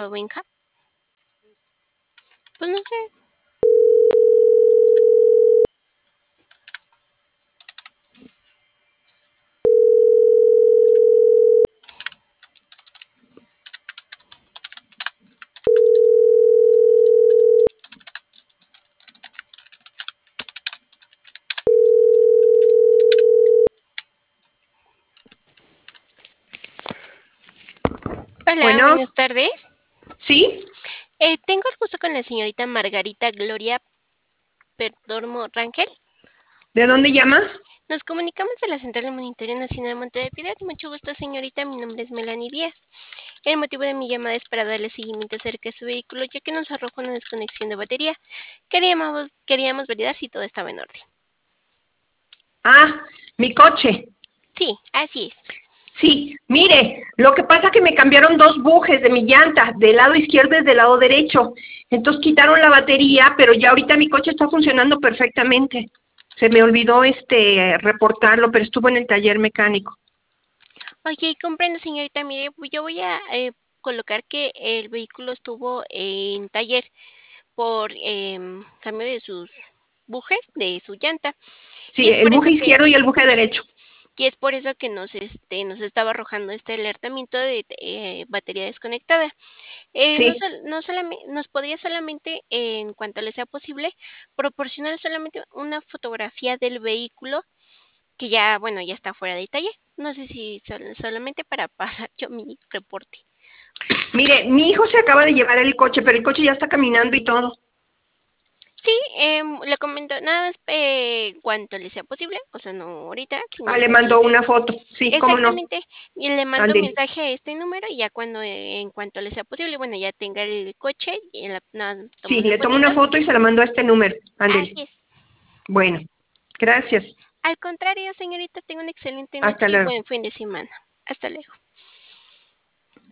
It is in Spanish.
trabajado Benja? Pues no sé. Hola, Bueno, buenas tardes. ¿sí? Tengo el gusto con la señorita Margarita Gloria Perdomo Rangel. ¿De dónde llama? Nos comunicamos de la Central de Monitoreo Nacional de Monte de Piedad. Mucho gusto, señorita. Mi nombre es Melanie Díaz. El motivo de mi llamada es para darle seguimiento acerca de su vehículo, ya que nos arrojó una desconexión de batería. Queríamos validar si todo estaba en orden. Ah, mi coche. Sí, así es. Sí, mire, lo que pasa es que me cambiaron dos bujes de mi llanta, del lado izquierdo y del lado derecho. Entonces quitaron la batería, pero ya ahorita mi coche está funcionando perfectamente. Se me olvidó reportarlo, pero estuvo en el taller mecánico. Ok, comprendo, señorita. Mire, yo voy a colocar que el vehículo estuvo en taller por cambio de sus bujes, de su llanta. Y Sí, es el por eso buje que, izquierdo y el buje derecho. nos estaba arrojando este alertamiento de batería desconectada. Sí, Nos podría solamente, en cuanto le sea posible, proporcionar solamente una fotografía del vehículo que ya, bueno, ya está fuera de taller. No sé si solamente para pasar yo mi reporte. mire, mi hijo se acaba de llevar el coche, pero el coche ya está caminando y todo. Sí, le comento nada más en cuanto le sea posible, o sea, no ahorita, Ah, sino le cuando le mandó sea. una foto. Sí, cómo no. Exactamente, y le mando Ándele. mensaje a este número y ya cuando, en cuanto le sea posible, bueno, ya tenga el coche y nada, tomo Sí, una le tomo una fotito. foto y se la mando a este número. Ándele. Así es. Bueno, gracias. Al contrario, señorita, tenga una excelente Hasta noche y luego. buen fin de semana. Hasta luego.